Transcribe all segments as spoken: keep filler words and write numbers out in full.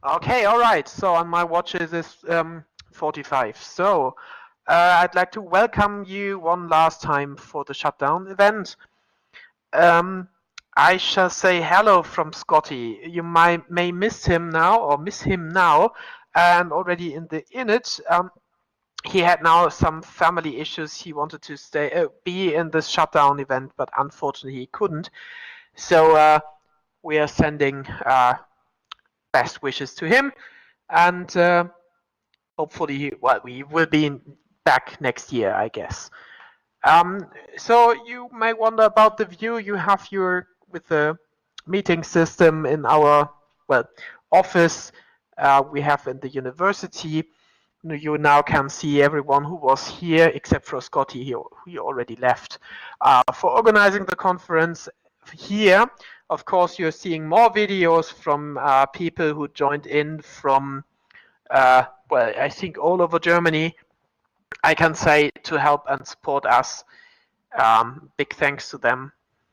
Okay, all right. So on my watch it is um, forty-five. So uh, I'd like to welcome you one last time for the shutdown event. Um, I shall say hello from Scotty. You might may miss him now or miss him now, and already in the init. Um, he had now some family issues. He wanted to stay, uh, be in this shutdown event, but unfortunately he couldn't. So uh, we are sending uh, best wishes to him, and uh, hopefully, well, we will be in, back next year, I guess. Um, so you may wonder about the view you have here with the meeting system in our well office uh, we have in the university. You now can see everyone who was here except for Scotty. He, he already left uh, for organizing the conference here. Of course, you're seeing more videos from uh, people who joined in from uh, well, I think all over Germany. I can say to help and support us. Um, big thanks to them.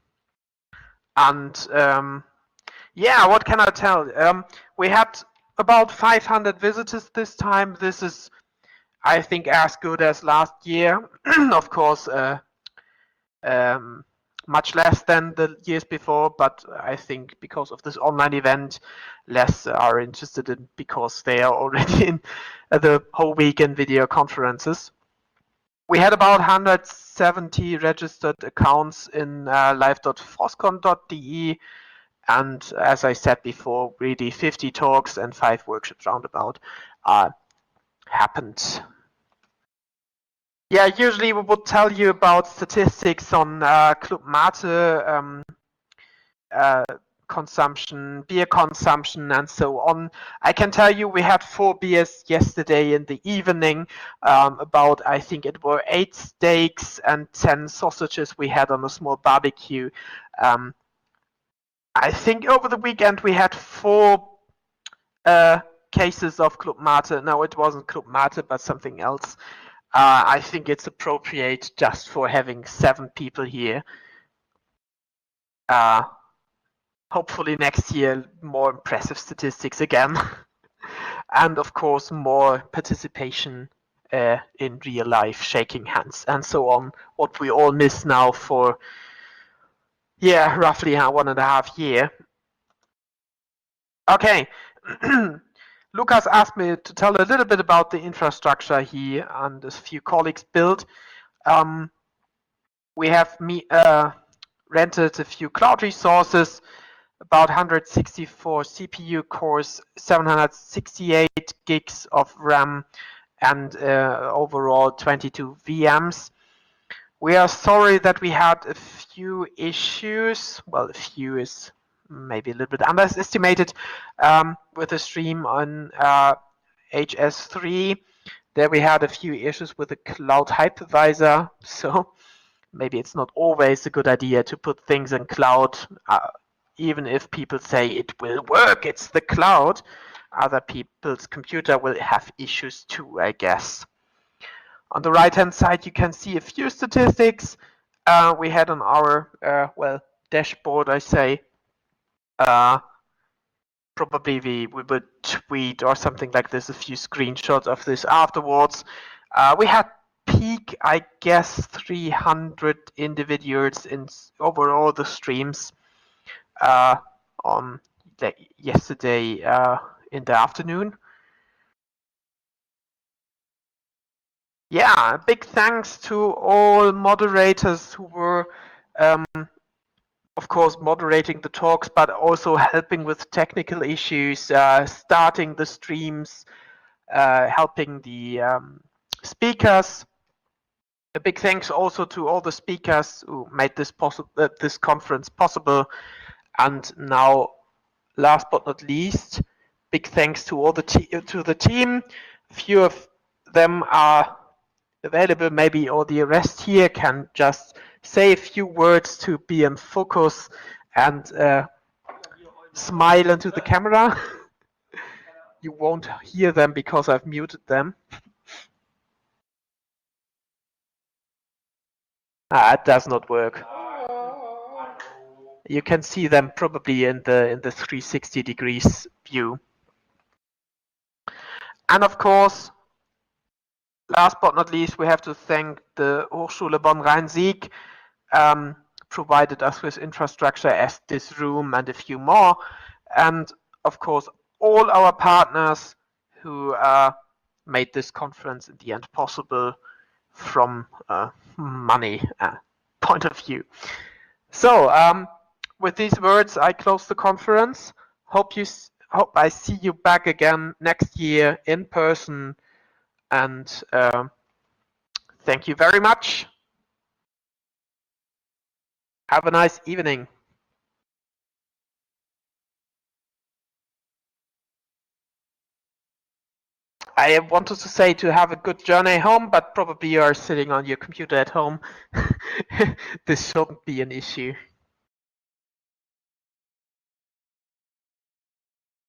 And um, yeah, what can I tell? Um, we had about five hundred visitors this time. This is, I think, as good as last year. Of course, uh, um, much less than the years before, but I think because of this online event, less are interested in because they are already in uh, the whole week in video conferences. We had about one hundred seventy registered accounts in uh, live dot foscon dot d e, and as I said before, really fifty talks and five workshops roundabout uh, happened. Yeah, usually we would tell you about statistics on uh, Club Mate um, uh, consumption, beer consumption, and so on. I can tell you we had four beers yesterday in the evening. Um, about, I think it were eight steaks and ten sausages we had on a small barbecue. Um, I think over the weekend we had four uh, cases of Club Mate. No, it wasn't Club Mate, but something else. Uh, I think it's appropriate just for having seven people here. Uh, hopefully next year, more impressive statistics again. And of course, more participation uh, in real life, shaking hands and so on. What we all miss now for, yeah, roughly one and a half year. Okay. Lucas asked me to tell a little bit about the infrastructure he and a few colleagues built. Um, we have me uh, rented a few cloud resources, about one hundred sixty-four C P U cores, seven hundred sixty-eight gigs of RAM, and uh, overall twenty-two V Ms. We are sorry that we had a few issues. Well, a few is maybe a little bit underestimated um, with the stream on uh, H S three. There we had a few issues with the cloud hypervisor. So maybe it's not always a good idea to put things in cloud, uh, even if people say it will work, it's the cloud. Other people's computer will have issues too, I guess. On the right-hand side, you can see a few statistics uh, we had on our, uh, well, dashboard, I say. Uh, probably we, we would tweet or something like this, a few screenshots of this afterwards. Uh, we had peak, I guess, three hundred individuals in overall the streams uh, on the, yesterday uh, in the afternoon. Yeah, big thanks to all moderators who were, um, of course, moderating the talks, but also helping with technical issues, uh, starting the streams, uh, helping the um, speakers. A big thanks also to all the speakers who made this possible, uh, this conference possible. And now, last but not least, big thanks to all the to the team. A few of them are available. Maybe all the rest here can just say a few words to be in focus and uh, smile into the camera. You won't hear them because I've muted them. Ah, it does not work. You can see them probably in the in the three sixty degrees view. And of course, last but not least, we have to thank the Hochschule Bonn-Rhein-Sieg, um, provided us with infrastructure as this room and a few more. And of course, all our partners who uh, made this conference in the end possible from a money uh, point of view. So, um, with these words, I close the conference. Hope you hope I see you back again next year in person. And uh, thank you very much. Have a nice evening. I wanted to say to have a good journey home, but probably you are sitting on your computer at home. This shouldn't be an issue.